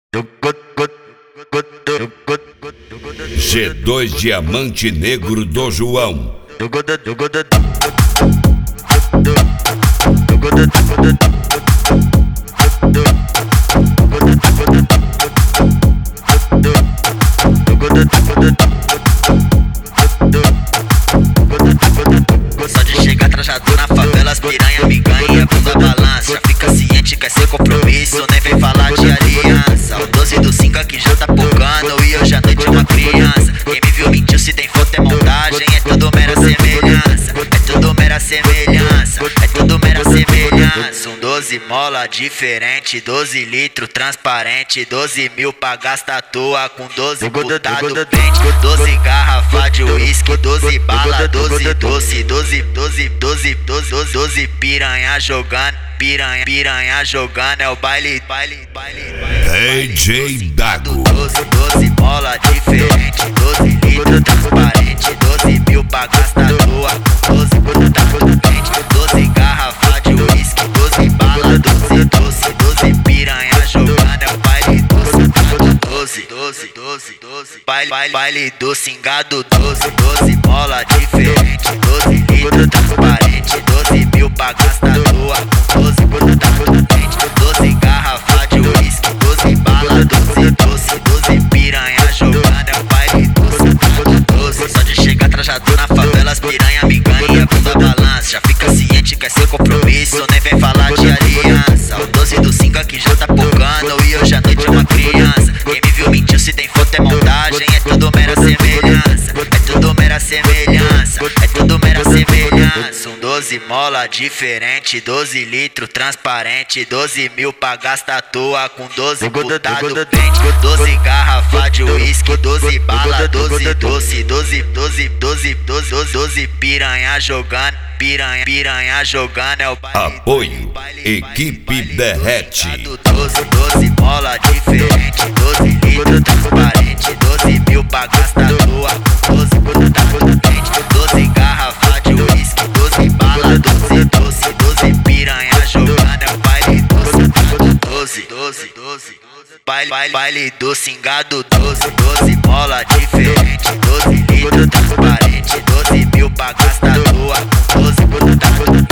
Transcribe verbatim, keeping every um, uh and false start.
G dois Diamante Negro do João. Só de chegar trajado na favela, as piranha me ganha, bunda balança. Já fica ciente, quer ser compromisso, nem vem falar de aliança. O doze do cinco aqui já tá pocando e hoje à noite é uma criança. Quem me viu mentiu, se tem foto é montagem, é tudo mera semelhança. É tudo mera semelhança, é tudo mera semelhança. Um doze mola diferente, doze litro transparente, doze mil pra gastar à toa com doze putado pente, doze garrafa de uísque, doze bala, doze doce, doze, doze, doze, doze, doze piranha jogando, piranha, piranha jogando, é o baile, baile, baile, baile. D J Dago. doze, doze mola diferente, doze litro transparente, doze mil pra gastar à toa com doze putado pente, doze garrafa de uísque, doze bala, doze doce, doze piranha jogando, é o baile doce, doze, doze, doze, doze, baile, baile, baile do cingado, doze, doze mola diferente, doze litro transparente, doze mil pra gastar à toa com doze putado pente, doze garrafa de uísque, doze bala, doze doce, doze piranha jogando, é o baile doce, doze. Só de chegar trajado na favela, as piranha me ganha, bunda balança. Já fica ciente, quer ser compromisso, nem vem falar de aliança. O doze do cinco aqui já tá pocando e hoje à noite é uma criança. Quem me viu mentiu, se tem foto é montagem, é tudo mera semelhança. É tudo mera semelhança, é tudo mera semelhança. Um doze mola diferente, doze litro transparente, doze mil pra gastar à toa com doze putado pente, doze garrafa de uísque, doze bala, doze doce, doze, doze, doze, doze, doze piranha jogando, piranha, piranha jogando, é o baile. Apoio Equipe Derrete. doze, doze mola diferente, doze litro transparente, doze mil pra gastar à toa com doze putado pente, doze garrafa de uísque, doze bala, doze doce, doze piranha jogando, é o baile doce, doze, doze, doze, baile, baile, baile do cingado, doze, doze mola diferente, doze litro transparente, doze mil pra gastar à toa com doze putado